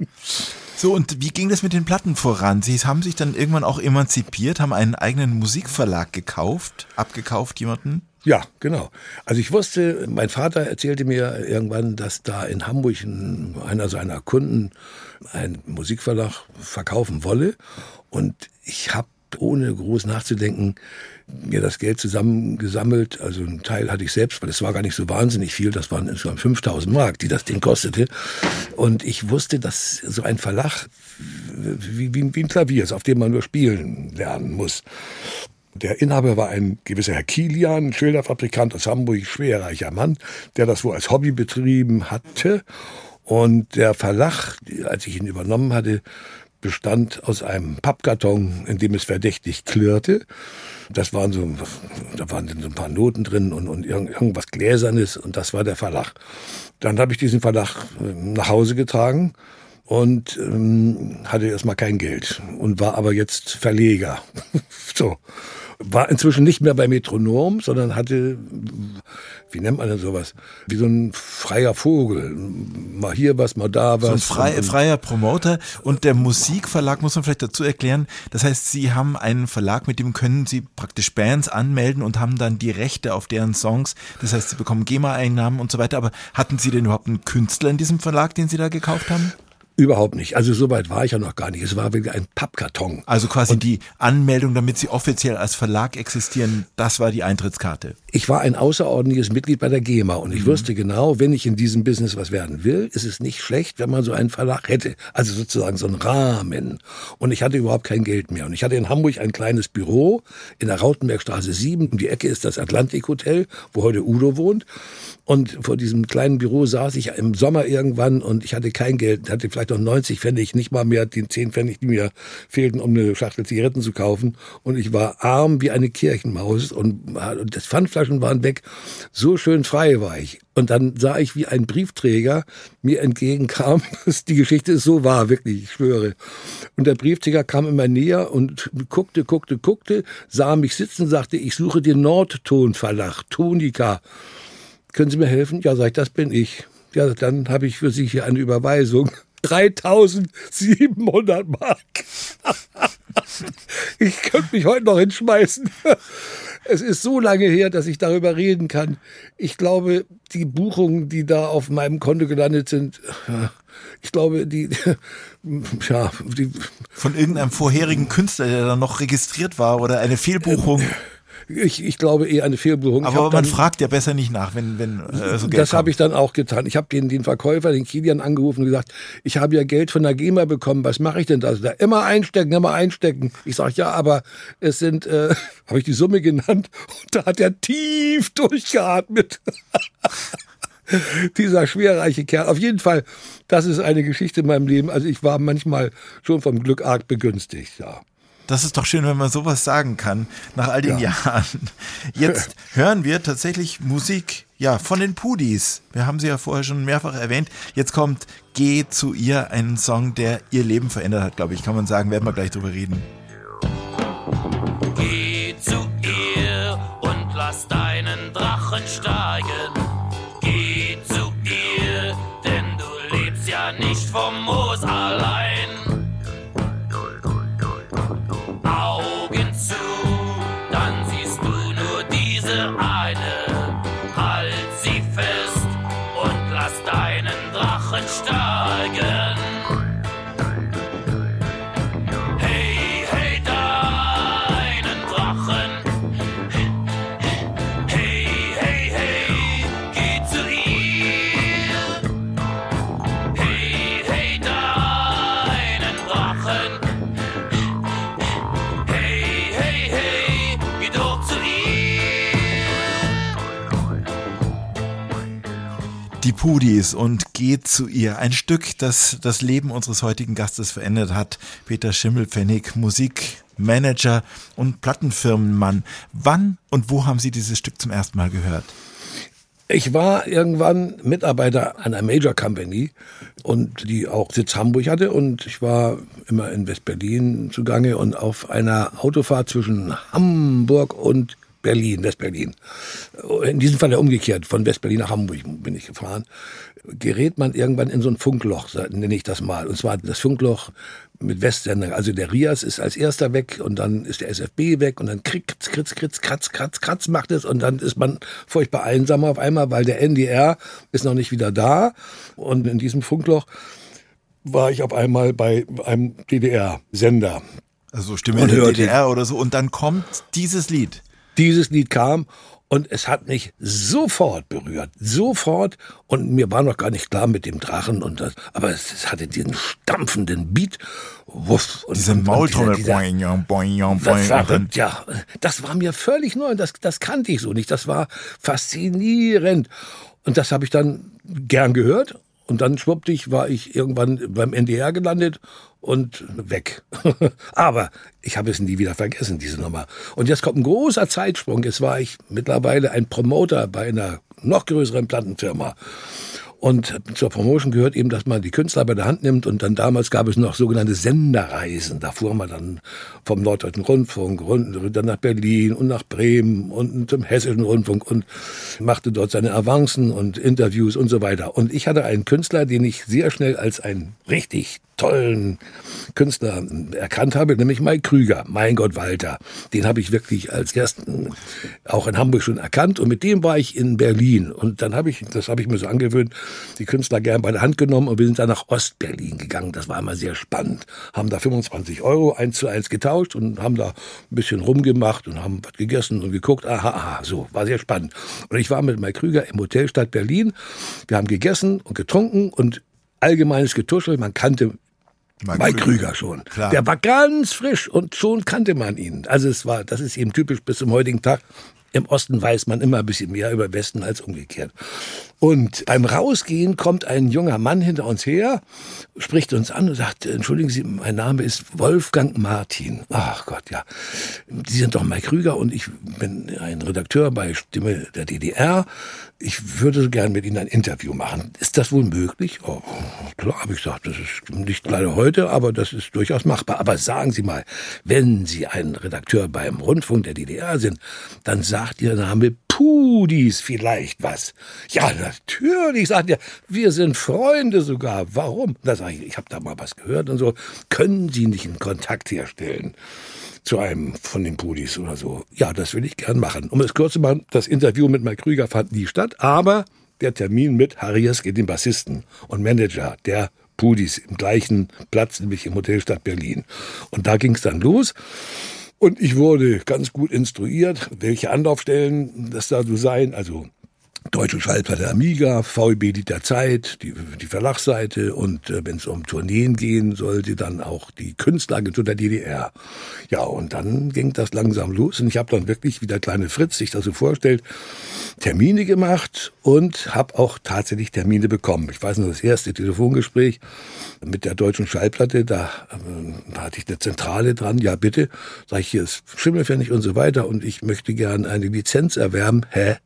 [SPEAKER 1] So, und wie ging das mit den Platten voran? Sie haben sich dann irgendwann auch emanzipiert, haben einen eigenen Musikverlag gekauft, abgekauft jemanden?
[SPEAKER 2] Ja, genau. Also ich wusste, mein Vater erzählte mir irgendwann, dass da in Hamburg ein, einer seiner Kunden einen Musikverlag verkaufen wolle. Und ich habe, ohne groß nachzudenken, mir das Geld zusammengesammelt. Also einen Teil hatte ich selbst, weil es war gar nicht so wahnsinnig viel. Das waren insgesamt fünftausend Mark, die das Ding kostete. Und ich wusste, dass so ein Verlag wie, wie, wie ein Klavier ist, auf dem man nur spielen lernen muss. Der Inhaber war ein gewisser Herr Kilian, Schilderfabrikant aus Hamburg, schwerreicher Mann, der das wohl als Hobby betrieben hatte. Und der Verlag, als ich ihn übernommen hatte, bestand aus einem Pappkarton, in dem es verdächtig klirrte. Das waren so, da waren so ein paar Noten drin und, und irgendwas Gläsernes und das war der Verlag. Dann habe ich diesen Verlag nach Hause getragen und ähm, hatte erstmal kein Geld und war aber jetzt Verleger. So. War inzwischen nicht mehr bei Metronom, sondern hatte, wie nennt man denn sowas, wie so ein freier Vogel. Mal hier was, mal da was.
[SPEAKER 1] So ein frei, freier Promoter. Und der Musikverlag muss man vielleicht dazu erklären. Das heißt, Sie haben einen Verlag, mit dem können Sie praktisch Bands anmelden und haben dann die Rechte auf deren Songs. Das heißt, Sie bekommen GEMA-Einnahmen und so weiter. Aber hatten Sie denn überhaupt einen Künstler in diesem Verlag, den Sie da gekauft haben?
[SPEAKER 2] Überhaupt nicht. Also so weit war ich ja noch gar nicht. Es war wirklich ein Pappkarton.
[SPEAKER 1] Also quasi und die Anmeldung, damit Sie offiziell als Verlag existieren, das war die Eintrittskarte.
[SPEAKER 2] Ich war ein außerordentliches Mitglied bei der GEMA und ich
[SPEAKER 1] Mhm.
[SPEAKER 2] wusste genau, wenn ich in diesem Business was werden will, ist es nicht schlecht, wenn man so einen Verlag hätte. Also sozusagen so einen Rahmen. Und ich hatte überhaupt kein Geld mehr. Und ich hatte in Hamburg ein kleines Büro in der Rautenbergstraße sieben. Um die Ecke ist das Atlantik Hotel, wo heute Udo wohnt. Und vor diesem kleinen Büro saß ich im Sommer irgendwann und ich hatte kein Geld, hatte vielleicht noch neunzig Pfennig, nicht mal mehr die zehn Pfennig, die mir fehlten, um eine Schachtel Zigaretten zu kaufen. Und ich war arm wie eine Kirchenmaus und das Pfandflaschen waren weg. So schön frei war ich. Und dann sah ich, wie ein Briefträger mir entgegenkam. Die Geschichte ist so wahr, wirklich, ich schwöre. Und der Briefträger kam immer näher und guckte, guckte, guckte, sah mich sitzen, sagte, ich suche den Nordton-Verlag, Tonika. Können Sie mir helfen? Ja, sag ich, das bin ich. Ja, dann habe ich für Sie hier eine Überweisung. dreitausendsiebenhundert Mark. Ich könnte mich heute noch hinschmeißen. Es ist so lange her, dass ich darüber reden kann. Ich glaube, die Buchungen, die da auf meinem Konto gelandet sind, ich glaube, die, ja, die
[SPEAKER 1] Von irgendeinem vorherigen Künstler, der da noch registriert war oder eine Fehlbuchung.
[SPEAKER 2] Ich, ich glaube eher eine Fehlbuchung.
[SPEAKER 1] Aber man fragt ja besser nicht nach, wenn, wenn äh, so Geld
[SPEAKER 2] Das habe ich
[SPEAKER 1] kommt.
[SPEAKER 2] dann auch getan. Ich habe den, den Verkäufer, den Kilian, angerufen und gesagt, ich habe ja Geld von der GEMA bekommen, was mache ich denn da? Da immer einstecken, immer einstecken. Ich sage, ja, aber es sind, äh, habe ich die Summe genannt und da hat er tief durchgeatmet. Dieser schwerreiche Kerl. Auf jeden Fall, das ist eine Geschichte in meinem Leben. Also ich war manchmal schon vom Glück arg begünstigt, ja.
[SPEAKER 1] Das ist doch schön, wenn man sowas sagen kann, nach all den
[SPEAKER 2] Ja.
[SPEAKER 1] Jahren. Jetzt hören wir tatsächlich Musik, ja, von den Pudis. Wir haben sie ja vorher schon mehrfach erwähnt. Jetzt kommt Geh zu ihr, ein Song, der ihr Leben verändert hat, glaube ich. Kann man sagen, werden wir gleich drüber reden.
[SPEAKER 6] Geh zu ihr und lass deinen Drachen steigen. Geh zu ihr, denn du lebst ja nicht vom Moos allein. Augen zu, dann siehst du nur diese eine. Halt sie fest und lass deinen Drachen steigen. Hey, hey, deinen Drachen. Hey, hey, hey, geh zu ihr. Hey, hey, deinen Drachen. Hey, hey, hey, geh doch zu
[SPEAKER 1] Die Pudis und Geh zu ihr. Ein Stück, das das Leben unseres heutigen Gastes verändert hat. Peter Schimmelpfennig, Musikmanager und Plattenfirmenmann. Wann und wo haben Sie dieses Stück zum ersten Mal gehört?
[SPEAKER 2] Ich war irgendwann Mitarbeiter einer Major Company und die auch Sitz Hamburg hatte und ich war immer in West-Berlin zugange und auf einer Autofahrt zwischen Hamburg und Berlin, West-Berlin. In diesem Fall ja umgekehrt, von West-Berlin nach Hamburg bin ich gefahren. Gerät man irgendwann in so ein Funkloch, nenne ich das mal. Und zwar das Funkloch mit Westsender. Also der Rias ist als erster weg und dann ist der S F B weg und dann kritz, kritz, kritz, kratz, kratz, kratz macht es und dann ist man furchtbar einsam auf einmal, weil der N D R ist noch nicht wieder da. Und in diesem Funkloch war ich auf einmal bei einem D D R-Sender.
[SPEAKER 1] Also Stimme
[SPEAKER 2] Und
[SPEAKER 1] in der
[SPEAKER 2] hörte-
[SPEAKER 1] D D R oder so. Und dann kommt dieses Lied.
[SPEAKER 2] Dieses Lied kam und es hat mich sofort berührt, sofort. Und mir war noch gar nicht klar mit dem Drachen und das, aber es, es hatte diesen stampfenden Beat. Wuff, und,
[SPEAKER 1] Diese
[SPEAKER 2] und- und
[SPEAKER 1] Maultrommel.
[SPEAKER 2] dieser-
[SPEAKER 1] Boing, boing, boing, boing.
[SPEAKER 2] Das war,
[SPEAKER 1] Und dann-
[SPEAKER 2] ja, das war mir völlig neu. Das, das kannte ich so nicht. Das war faszinierend. Und das habe ich dann gern gehört. Und dann schwuppdig war ich irgendwann beim N D R gelandet und weg. Aber ich habe es nie wieder vergessen, diese Nummer. Und jetzt kommt ein großer Zeitsprung. Jetzt war ich mittlerweile ein Promoter bei einer noch größeren Plattenfirma. Und zur Promotion gehört eben, dass man die Künstler bei der Hand nimmt und dann damals gab es noch sogenannte Senderreisen. Da fuhr man dann vom Norddeutschen Rundfunk rund, dann nach Berlin und nach Bremen und zum Hessischen Rundfunk und machte dort seine Avancen und Interviews und so weiter. Und ich hatte einen Künstler, den ich sehr schnell als einen richtig tollen Künstler erkannt habe, nämlich Mike Krüger, mein Gott Walter. Den habe ich wirklich als ersten auch in Hamburg schon erkannt und mit dem war ich in Berlin und dann habe ich, das habe ich mir so angewöhnt, die Künstler gern bei der Hand genommen und wir sind dann nach Ostberlin gegangen. Das war immer sehr spannend. Haben da fünfundzwanzig Euro eins zu eins getauscht und haben da ein bisschen rumgemacht und haben was gegessen und geguckt. Aha, aha, so, war sehr spannend. Und ich war mit Mike Krüger im Hotel Stadt Berlin. Wir haben gegessen und getrunken und allgemeines Getuschel. Man kannte Mike, Mike Krüger, Krüger schon. Klar. Der war ganz frisch und schon kannte man ihn. Also es war, das ist eben typisch bis zum heutigen Tag. Im Osten weiß man immer ein bisschen mehr über Westen als umgekehrt. Und beim Rausgehen kommt ein junger Mann hinter uns her, spricht uns an und sagt, entschuldigen Sie, mein Name ist Wolfgang Martin. Ach Gott, ja. Sie sind doch Mike Krüger und ich bin ein Redakteur bei Stimme der D D R. Ich würde so gern mit Ihnen ein Interview machen. Ist das wohl möglich? Oh, klar, habe ich gesagt, das ist nicht leider heute, aber das ist durchaus machbar. Aber sagen Sie mal, wenn Sie ein Redakteur beim Rundfunk der D D R sind, dann sagt Ihr Name Pudis vielleicht was. Ja, natürlich, sagt er, wir sind Freunde sogar. Warum? Da sage ich, ich habe da mal was gehört und so. Können Sie nicht einen Kontakt herstellen zu einem von den Pudis oder so? Ja, das will ich gern machen. Um es kurz zu machen, das Interview mit Mike Krüger fand nie statt, aber der Termin mit Harry Jeske, dem Bassisten und Manager der Pudis, im gleichen Platz, nämlich im Hotel Stadt Berlin. Und da ging es dann los. Und ich wurde ganz gut instruiert, welche Anlaufstellen das da so seien. Also Deutsche Schallplatte Amiga, V E B Lied der Zeit, die, die Verlagsseite und äh, wenn es um Tourneen gehen sollte, dann auch die Künstleragentur der D D R. Ja, und dann ging das langsam los und ich habe dann wirklich, wie der kleine Fritz sich das so vorstellt, Termine gemacht und habe auch tatsächlich Termine bekommen. Ich weiß noch, das erste Telefongespräch mit der Deutschen Schallplatte, da, äh, da hatte ich eine Zentrale dran, ja bitte, sag ich, hier ist Schimmelpfennig und so weiter und ich möchte gern eine Lizenz erwerben. Hä?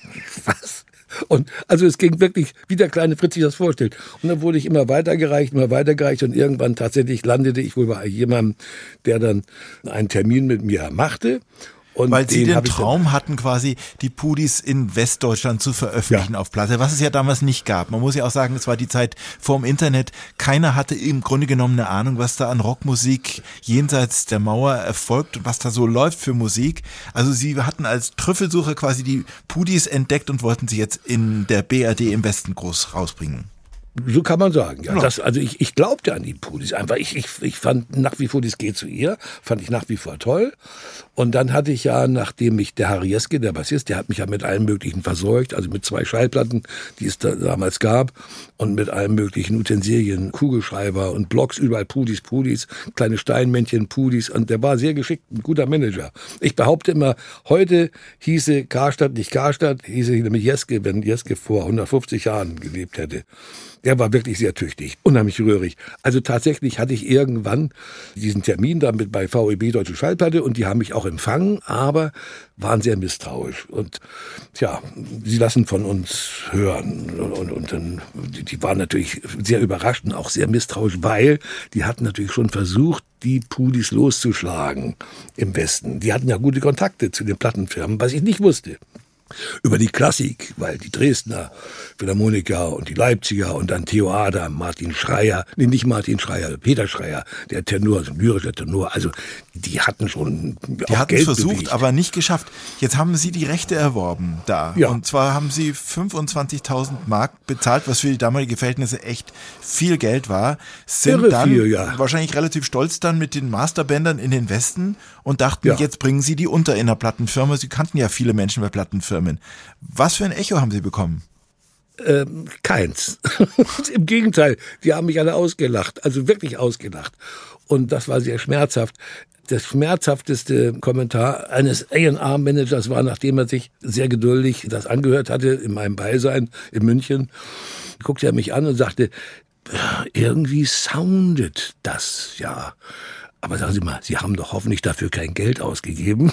[SPEAKER 2] Was? Und also es ging wirklich, wie der kleine Fritz sich das vorstellt. Und dann wurde ich immer weitergereicht, immer weitergereicht und irgendwann tatsächlich landete ich wohl bei jemandem, der dann einen Termin mit mir machte. Und
[SPEAKER 1] weil Sie den, den Traum hatten, quasi die Pudis in Westdeutschland zu veröffentlichen ja. auf Platte, was es ja damals nicht gab. Man muss ja auch sagen, es war die Zeit vorm Internet. Keiner hatte im Grunde genommen eine Ahnung, was da an Rockmusik jenseits der Mauer erfolgt und was da so läuft für Musik. Also Sie hatten als Trüffelsucher quasi die Pudis entdeckt und wollten sie jetzt in der B R D im Westen groß rausbringen.
[SPEAKER 2] So kann man sagen, ja. ja. Das, also ich, ich glaubte an die Pudis einfach. Ich, ich, ich fand nach wie vor, das geht zu ihr, fand ich nach wie vor toll. Und dann hatte ich ja, nachdem mich der Harry Jeske, der Bassist, der hat mich ja mit allem Möglichen versorgt, also mit zwei Schallplatten, die es da damals gab, und mit allen möglichen Utensilien, Kugelschreiber und Blogs, überall Pudis, Pudis, kleine Steinmännchen, Pudis. Und der war sehr geschickt, ein guter Manager. Ich behaupte immer, heute hieße Karstadt nicht Karstadt, hieße nämlich Jeske, wenn Jeske vor hundertfünfzig Jahren gelebt hätte. Der war wirklich sehr tüchtig, unheimlich rührig. Also tatsächlich hatte ich irgendwann diesen Termin damit bei V E B Deutsche Schallplatte und die haben mich auch empfangen, aber waren sehr misstrauisch. Und tja, sie lassen von uns hören. Und, und, und dann, die, die waren natürlich sehr überrascht und auch sehr misstrauisch, weil die hatten natürlich schon versucht, die Pudis loszuschlagen im Westen. Die hatten ja gute Kontakte zu den Plattenfirmen, was ich nicht wusste. Über die Klassik, weil die Dresdner Philharmoniker und die Leipziger und dann Theo Adam, Martin Schreier, nee, nicht Martin Schreier, Peter Schreier, der Tenor, also ein lyrischer Tenor, also die hatten schon
[SPEAKER 1] Die hatten es versucht, bewegt. Aber nicht geschafft. Jetzt haben Sie die Rechte erworben da. Ja. Und zwar haben Sie fünfundzwanzigtausend Mark bezahlt, was für die damalige Verhältnisse echt viel Geld war. Sind Irre dann viel, ja. wahrscheinlich relativ stolz dann mit den Masterbändern in den Westen und dachten, ja. jetzt bringen Sie die unter in der Plattenfirma. Sie kannten ja viele Menschen bei Plattenfirmen. Was für ein Echo haben Sie bekommen?
[SPEAKER 2] Ähm, keins. Im Gegenteil, die haben mich alle ausgelacht, also wirklich ausgelacht. Und das war sehr schmerzhaft. Das schmerzhafteste Kommentar eines A und R-Managers war, nachdem er sich sehr geduldig das angehört hatte, in meinem Beisein in München, guckte er mich an und sagte, irgendwie soundet das, ja. Aber sagen Sie mal, Sie haben doch hoffentlich dafür kein Geld ausgegeben.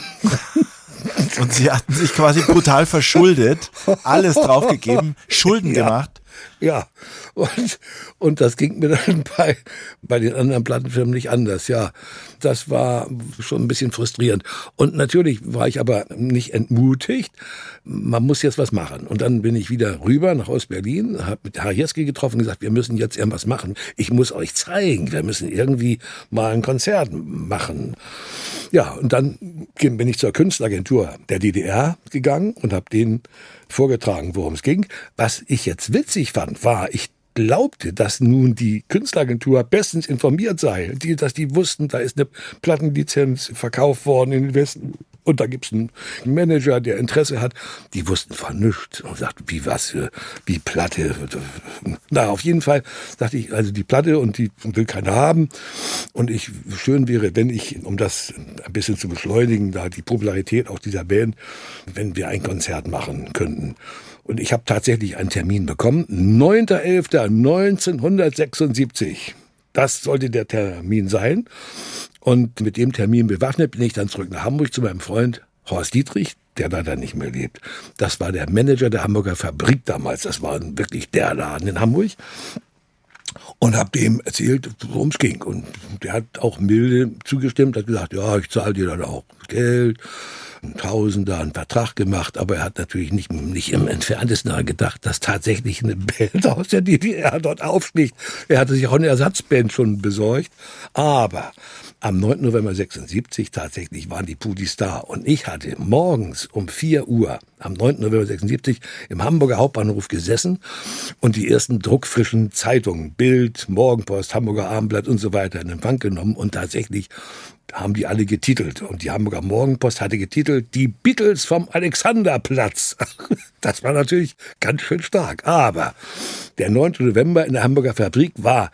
[SPEAKER 1] Und Sie hatten sich quasi brutal verschuldet, alles draufgegeben, Schulden ja. gemacht
[SPEAKER 2] Ja, und, und das ging mir dann bei, bei den anderen Plattenfirmen nicht anders, ja. Das war schon ein bisschen frustrierend. Und natürlich war ich aber nicht entmutigt. Man muss jetzt was machen. Und dann bin ich wieder rüber nach Ostberlin, habe mit Harry Jeske getroffen und gesagt, wir müssen jetzt irgendwas machen. Ich muss euch zeigen, wir müssen irgendwie mal ein Konzert machen. Ja, und dann bin ich zur Künstleragentur der D D R gegangen und habe denen vorgetragen, worum es ging. Was ich jetzt witzig fand, war, ich glaubte, dass nun die Künstleragentur bestens informiert sei, die, dass die wussten, da ist eine Plattenlizenz verkauft worden in den Westen und da gibt's einen Manager, der Interesse hat. Die wussten von nichts und sagten, wie was, wie Platte. Na, auf jeden Fall sagte ich, also die Platte und die will keiner haben und ich, schön wäre, wenn ich, um das ein bisschen zu beschleunigen, da die Popularität auch dieser Band, wenn wir ein Konzert machen könnten. Und ich habe tatsächlich einen Termin bekommen, neunter elfter neunzehnhundertsechsundsiebzig. Das sollte der Termin sein. Und mit dem Termin bewaffnet bin ich dann zurück nach Hamburg zu meinem Freund Horst Dietrich, der leider nicht mehr lebt. Das war der Manager der Hamburger Fabrik damals. Das war wirklich der Laden in Hamburg. Und habe dem erzählt, worum es ging. Und der hat auch milde zugestimmt, hat gesagt, ja, ich zahle dir dann auch Geld. Ein Tausender, einen Vertrag gemacht, aber er hat natürlich nicht, nicht im Entferntesten daran gedacht, dass tatsächlich eine Band aus der D D R dort aufschlägt. Er hatte sich auch eine Ersatzband schon besorgt. Aber am neunten November sechsundsiebzig tatsächlich waren die Pudis da. Und ich hatte morgens um vier Uhr am neunten November sechsundsiebzig im Hamburger Hauptbahnhof gesessen und die ersten druckfrischen Zeitungen, Bild, Morgenpost, Hamburger Abendblatt und so weiter in Empfang genommen. Und tatsächlich haben die alle getitelt. Und die Hamburger Morgenpost hatte getitelt, die Beatles vom Alexanderplatz. Das war natürlich ganz schön stark. Aber der neunte November in der Hamburger Fabrik war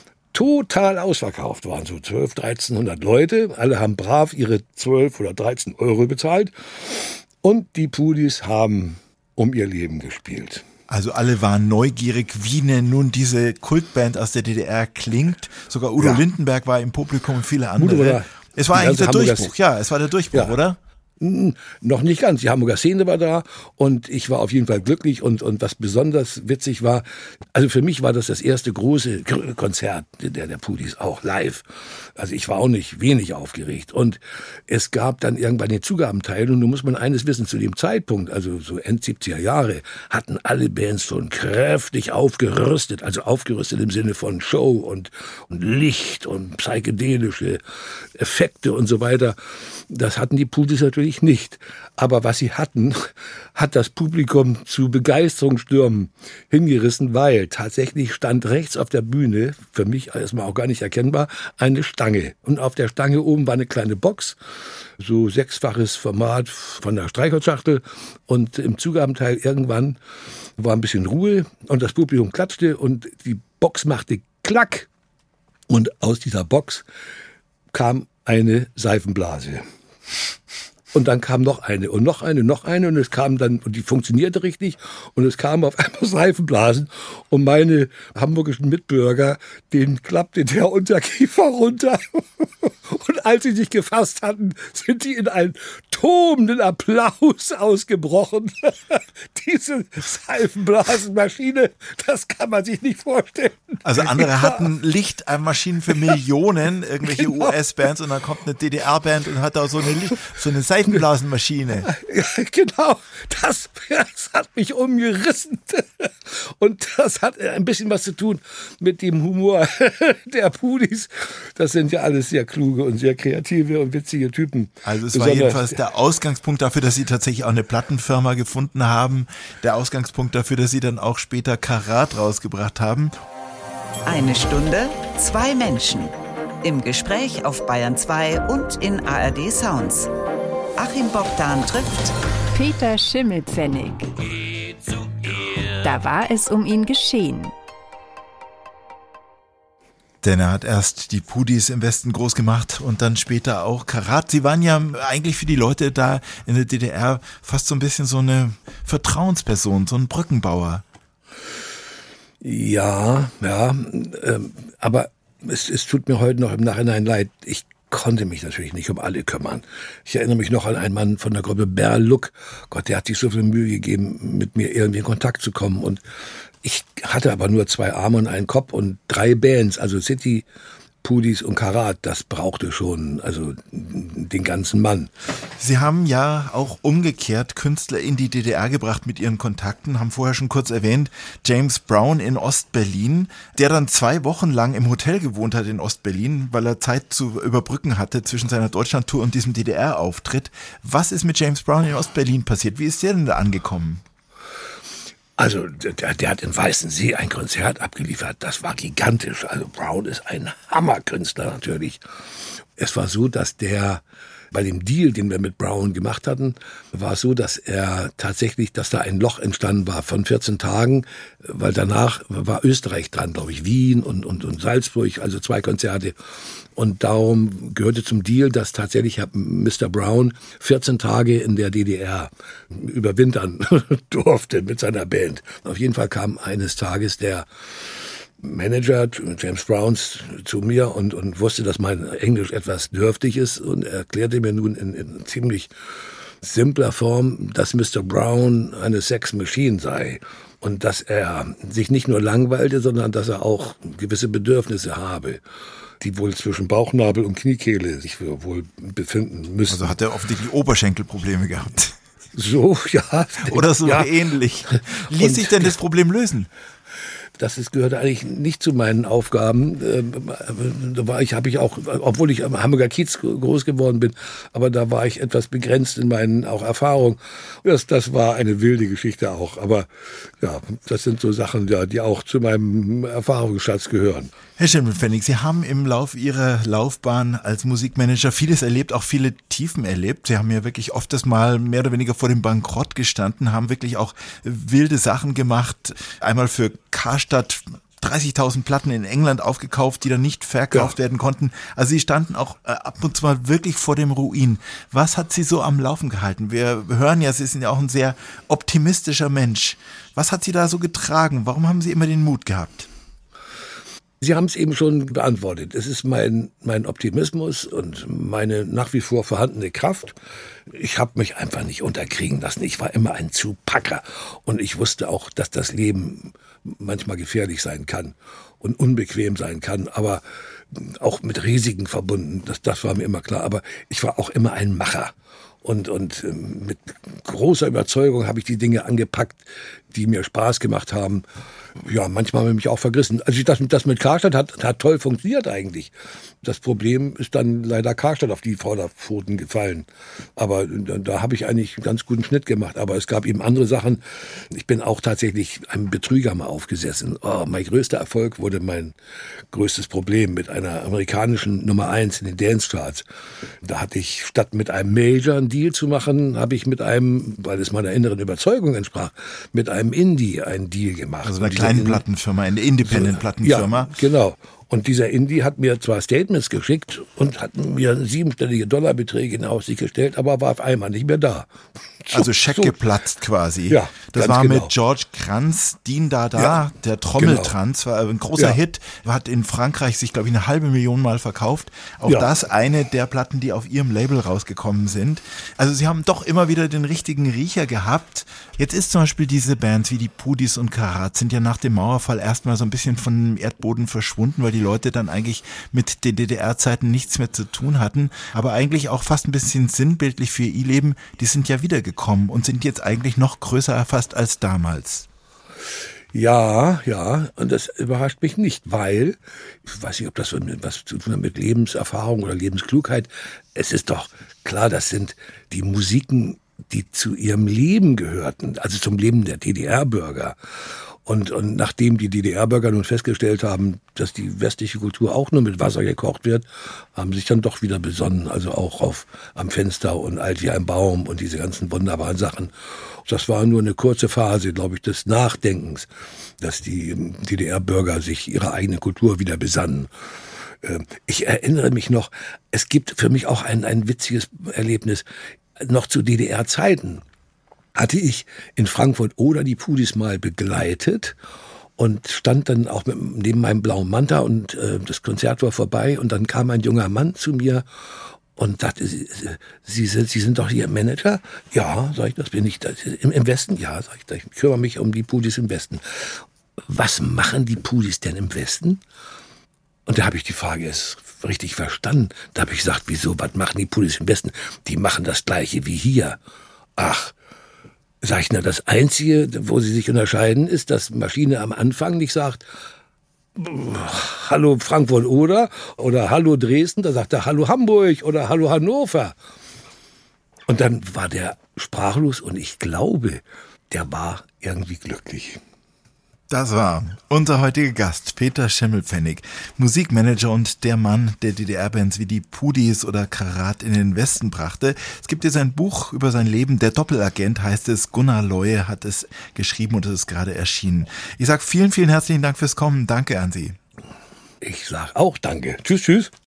[SPEAKER 2] total ausverkauft. Waren so zwölf, dreizehnhundert Leute. Alle haben brav ihre zwölf oder dreizehn Euro bezahlt. Und die Pudis haben um ihr Leben gespielt.
[SPEAKER 1] Also alle waren neugierig, wie denn nun diese Kultband aus der D D R klingt. Sogar Udo ja. Lindenberg war im Publikum und viele andere. Udo war Es war eigentlich der Hamburger Durchbruch, ja, es war der Durchbruch, ja. oder?
[SPEAKER 2] Noch nicht ganz. Die Hamburger Szene war da und ich war auf jeden Fall glücklich und, und was besonders witzig war, also für mich war das das erste große Konzert der, der Pudis, auch live. Also ich war auch nicht wenig aufgeregt und es gab dann irgendwann den Zugabenteil und nun muss man eines wissen, zu dem Zeitpunkt, also so End siebziger Jahre, hatten alle Bands schon kräftig aufgerüstet, also aufgerüstet im Sinne von Show und, und Licht und psychedelische Effekte und so weiter. Das hatten die Pudis natürlich nicht. Aber was sie hatten, hat das Publikum zu Begeisterungsstürmen hingerissen, weil tatsächlich stand rechts auf der Bühne, für mich erstmal auch gar nicht erkennbar, eine Stange. Und auf der Stange oben war eine kleine Box, so sechsfaches Format von der Streichholzschachtel. Und im Zugabenteil irgendwann war ein bisschen Ruhe und das Publikum klatschte und die Box machte Klack. Und aus dieser Box kam eine Seifenblase. Und dann kam noch eine und noch eine, noch eine und es kam dann, und die funktionierte richtig und es kamen auf einmal Seifenblasen und meine hamburgischen Mitbürger, denen klappte der Unterkiefer runter und als sie sich gefasst hatten, sind die in einen tobenden Applaus ausgebrochen. Diese Seifenblasenmaschine, das kann man sich nicht vorstellen.
[SPEAKER 1] Also andere hatten Lichtmaschinen für Millionen, irgendwelche genau. U S-Bands und dann kommt eine D D R-Band und hat da so eine, Licht, so eine Seifenblasenmaschine.
[SPEAKER 2] Ja, genau, das, das hat mich umgerissen. Und das hat ein bisschen was zu tun mit dem Humor der Pudis. Das sind ja alles sehr kluge und sehr kreative und witzige Typen.
[SPEAKER 1] Also es Besonders, war jedenfalls der Ausgangspunkt dafür, dass sie tatsächlich auch eine Plattenfirma gefunden haben. Der Ausgangspunkt dafür, dass sie dann auch später Karat rausgebracht haben.
[SPEAKER 3] Eine Stunde, zwei Menschen. Im Gespräch auf Bayern zwei und in A R D Sounds. Achim Bogdan trifft
[SPEAKER 4] Peter Schimmelpfennig. Da war es um ihn geschehen.
[SPEAKER 1] Denn er hat erst die Pudis im Westen groß gemacht und dann später auch Karat. Sie waren ja eigentlich für die Leute da in der D D R fast so ein bisschen so eine Vertrauensperson, so ein Brückenbauer.
[SPEAKER 2] Ja, ja, ähm, aber es, es tut mir heute noch im Nachhinein leid. Ich konnte mich natürlich nicht um alle kümmern. Ich erinnere mich noch an einen Mann von der Gruppe Berluck. Gott, der hat sich so viel Mühe gegeben, mit mir irgendwie in Kontakt zu kommen und Ich hatte aber nur zwei Arme und einen Kopf und drei Bands, also City, Pudis und Karat, das brauchte schon, also den ganzen Mann.
[SPEAKER 1] Sie haben ja auch umgekehrt Künstler in die D D R gebracht mit Ihren Kontakten, haben vorher schon kurz erwähnt, James Brown in Ostberlin, der dann zwei Wochen lang im Hotel gewohnt hat in Ostberlin, weil er Zeit zu überbrücken hatte zwischen seiner Deutschlandtour und diesem D D R-Auftritt. Was ist mit James Brown in Ostberlin passiert? Wie ist der denn da angekommen?
[SPEAKER 2] Also der, der hat in Weißensee ein Konzert abgeliefert, das war gigantisch. Also Brown ist ein Hammerkünstler natürlich. Es war so, dass der bei dem Deal, den wir mit Brown gemacht hatten, war es so, dass er tatsächlich, dass da ein Loch entstanden war von vierzehn Tagen, weil danach war Österreich dran, glaube ich, Wien und, und, und Salzburg, also zwei Konzerte. Und darum gehörte zum Deal, dass tatsächlich Mister Brown vierzehn Tage in der D D R überwintern durfte mit seiner Band. Auf jeden Fall kam eines Tages der Manager James Browns zu mir und, und wusste, dass mein Englisch etwas dürftig ist und erklärte mir nun in, in ziemlich simpler Form, dass Mister Brown eine Sex Machine sei und dass er sich nicht nur langweilte, sondern dass er auch gewisse Bedürfnisse habe, die wohl zwischen Bauchnabel und Kniekehle sich wohl befinden müssen.
[SPEAKER 1] Also hat er offensichtlich Oberschenkelprobleme gehabt.
[SPEAKER 2] So, ja.
[SPEAKER 1] Oder so
[SPEAKER 2] ja.
[SPEAKER 1] ähnlich. Ließ sich denn das Problem lösen?
[SPEAKER 2] Das ist, gehörte eigentlich nicht zu meinen Aufgaben. Da war ich, habe ich auch, obwohl ich am Hamburger Kiez groß geworden bin, aber da war ich etwas begrenzt in meinen auch Erfahrungen. Das, das war eine wilde Geschichte auch. Aber ja, das sind so Sachen, ja, die auch zu meinem Erfahrungsschatz gehören.
[SPEAKER 1] Herr Schimmelpfennig, Sie haben im Lauf Ihrer Laufbahn als Musikmanager vieles erlebt, auch viele Tiefen erlebt. Sie haben ja wirklich oft das Mal mehr oder weniger vor dem Bankrott gestanden, haben wirklich auch wilde Sachen gemacht. Einmal für Karstadt dreißigtausend Platten in England aufgekauft, die dann nicht verkauft ja. werden konnten. Also Sie standen auch äh, ab und zu mal wirklich vor dem Ruin. Was hat Sie so am Laufen gehalten? Wir hören ja, Sie sind ja auch ein sehr optimistischer Mensch. Was hat Sie da so getragen? Warum haben Sie immer den Mut gehabt?
[SPEAKER 2] Sie haben es eben schon beantwortet. Es ist mein, mein Optimismus und meine nach wie vor vorhandene Kraft. Ich habe mich einfach nicht unterkriegen lassen. Ich war immer ein Zupacker. Und ich wusste auch, dass das Leben manchmal gefährlich sein kann und unbequem sein kann, aber auch mit Risiken verbunden. Das, das war mir immer klar. Aber ich war auch immer ein Macher. Und, und mit großer Überzeugung habe ich die Dinge angepackt, die mir Spaß gemacht haben. Ja, manchmal habe ich mich auch vergriffen. Also das, das mit Karstadt hat, hat toll funktioniert eigentlich. Das Problem ist dann leider Karstadt auf die Vorderpfoten gefallen. Aber da, da habe ich eigentlich einen ganz guten Schnitt gemacht. Aber es gab eben andere Sachen. Ich bin auch tatsächlich einem Betrüger mal aufgesessen. Oh, mein größter Erfolg wurde mein größtes Problem mit einer amerikanischen Nummer eins in den Dance-Charts. Da hatte ich statt mit einem Major einen Deal zu machen, habe ich mit einem, weil es meiner inneren Überzeugung entsprach, mit einem Indie einen Deal gemacht.
[SPEAKER 1] Also eine kleine Plattenfirma, eine Independent-Plattenfirma.
[SPEAKER 2] Ja, genau. Und dieser Indie hat mir zwar Statements geschickt und hat mir siebenstellige Dollarbeträge in Aussicht gestellt, aber war auf einmal nicht mehr da. So,
[SPEAKER 1] also Scheck
[SPEAKER 2] so.
[SPEAKER 1] geplatzt quasi.
[SPEAKER 2] Ja,
[SPEAKER 1] das war
[SPEAKER 2] genau.
[SPEAKER 1] mit George Kranz, Din Da Da,
[SPEAKER 2] ja,
[SPEAKER 1] der Trommeltanz, genau. war ein großer
[SPEAKER 2] ja.
[SPEAKER 1] Hit, hat in Frankreich sich, glaube ich, eine halbe Million Mal verkauft. Auch
[SPEAKER 2] ja.
[SPEAKER 1] das eine der Platten, die auf ihrem Label rausgekommen sind. Also sie haben doch immer wieder den richtigen Riecher gehabt. Jetzt ist zum Beispiel diese Bands wie die Pudis und Karat sind ja nach dem Mauerfall erstmal so ein bisschen vom Erdboden verschwunden, weil die Leute dann eigentlich mit den D D R-Zeiten nichts mehr zu tun hatten. Aber eigentlich auch fast ein bisschen sinnbildlich für ihr Leben, die sind ja wiedergekommen und sind jetzt eigentlich noch größer erfasst als damals.
[SPEAKER 2] Ja, ja, und das überrascht mich nicht, weil, ich weiß nicht, ob das was zu tun hat mit Lebenserfahrung oder Lebensklugheit, es ist doch klar, das sind die Musiken, die zu ihrem Leben gehörten, also zum Leben der D D R-Bürger. Und, und nachdem die D D R-Bürger nun festgestellt haben, dass die westliche Kultur auch nur mit Wasser gekocht wird, haben sich dann doch wieder besonnen, also auch auf Am Fenster und Alt wie ein Baum und diese ganzen wunderbaren Sachen. Das war nur eine kurze Phase, glaube ich, des Nachdenkens, dass die D D R-Bürger sich ihrer eigenen Kultur wieder besannen. Ich erinnere mich noch, es gibt für mich auch ein, ein witziges Erlebnis, noch zu D D R-Zeiten. Hatte ich in Frankfurt oder die Pudis mal begleitet und stand dann auch mit, neben meinem blauen Manta und äh, das Konzert war vorbei und dann kam ein junger Mann zu mir und sagte, Sie, Sie, sind, Sie sind doch Ihr Manager? Ja, sag ich, das bin ich. Das, im, Im Westen? Ja, sag ich, ich kümmere mich um die Pudis im Westen. was machen die Pudis denn im Westen? Und da habe ich die Frage erst richtig verstanden. Da habe ich gesagt, wieso, was machen die Pudis im Westen? Die machen das Gleiche wie hier. Ach, sag ich, na, das Einzige, wo sie sich unterscheiden, ist, dass Maschine am Anfang nicht sagt, Hallo Frankfurt oder, oder Hallo Dresden, da sagt er Hallo Hamburg oder Hallo Hannover. Und dann war der sprachlos und ich glaube, der war irgendwie glücklich.
[SPEAKER 1] Das war unser heutiger Gast, Peter Schimmelpfennig, Musikmanager und der Mann, der D D R-Bands wie die Pudis oder Karat in den Westen brachte. Es gibt jetzt ein Buch über sein Leben, Der Doppelagent heißt es. Gunnar Leue hat es geschrieben und es ist gerade erschienen. Ich sage vielen, vielen herzlichen Dank fürs Kommen. Danke an Sie.
[SPEAKER 2] Ich sage auch danke. Tschüss, tschüss.